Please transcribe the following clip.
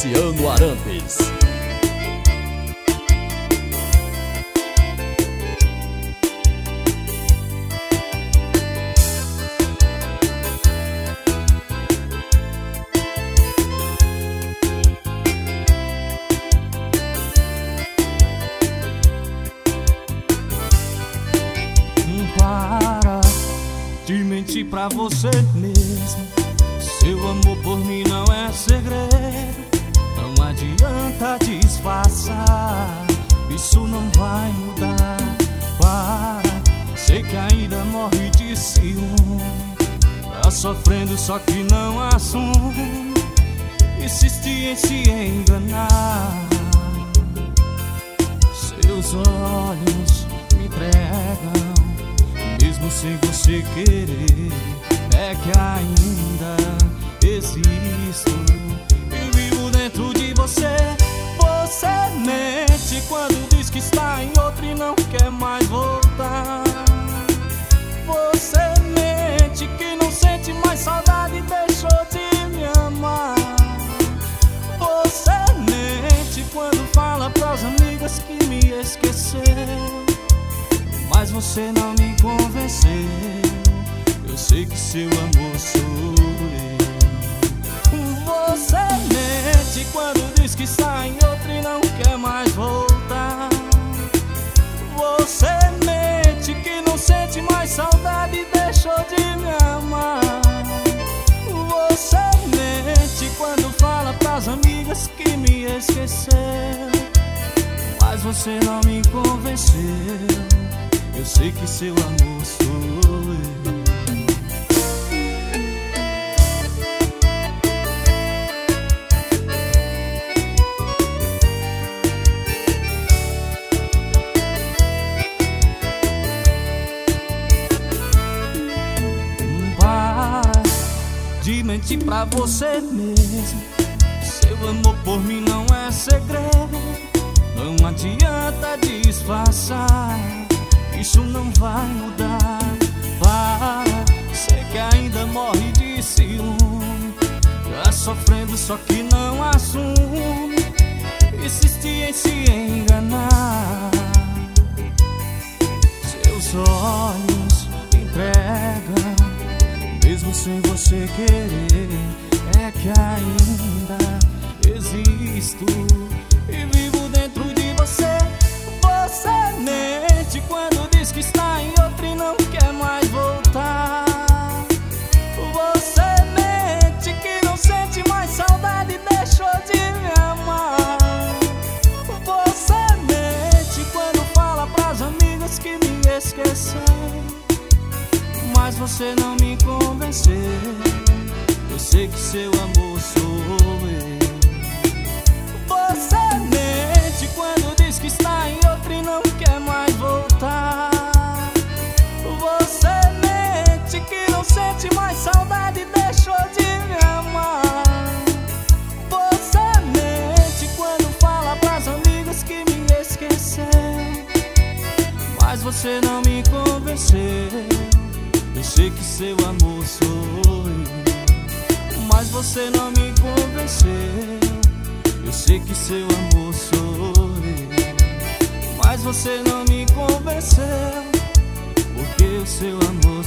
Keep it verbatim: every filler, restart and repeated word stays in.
Luciano Arantes. Para de mentir pra você mesmo. Seu amor por mim não é segredo. Não adianta disfarçar, isso não vai mudar. Para, sei que ainda morre de ciúme. Tá sofrendo só que não assume. Insiste em se enganar. Seus olhos me entregam mesmo sem você querer. É que ainda existo e vivo dentro de você. Você mente quando diz que está em outro e não quer mais voltar. Você mente que não sente mais saudade e deixou de me amar. Você mente quando fala pras amigas que me esqueceu, mas você não me convenceu. Eu sei que seu amor sou eu. Você mente quando diz que está em outro e não quer mais voltar. Você mente que não sente mais saudade e deixou de me amar. Você mente quando fala pras amigas que me esqueceu, mas você não me convenceu. Eu sei que seu amor sou eu. Para de mentir pra você mesmo. Seu amor por mim não é segredo. Não adianta disfarçar, isso não vai mudar. Para, sei que ainda morre de ciúme. Tá sofrendo só que não assume. Insiste em se enganar. Seus olhos entregam mesmo sem você querer. É que ainda existo e vivo dentro de você. Você mente quando diz que está em outro e não quer mais voltar. Você mente que não sente mais saudade e deixou de me amar. Você mente quando fala pras amigas que me esqueceu, mas você não me convenceu. Eu sei que seu amor sou eu. Você mente quando diz que está em outro e não quer mais voltar. Você mente que não sente mais saudade e deixou de me amar. Você mente quando fala pras amigas que me esqueceu, mas você não me convenceu. Eu sei que seu amor sou eu, mas você não me convenceu. Eu sei que seu amor sou eu, mas você não me convenceu. Porque o seu amor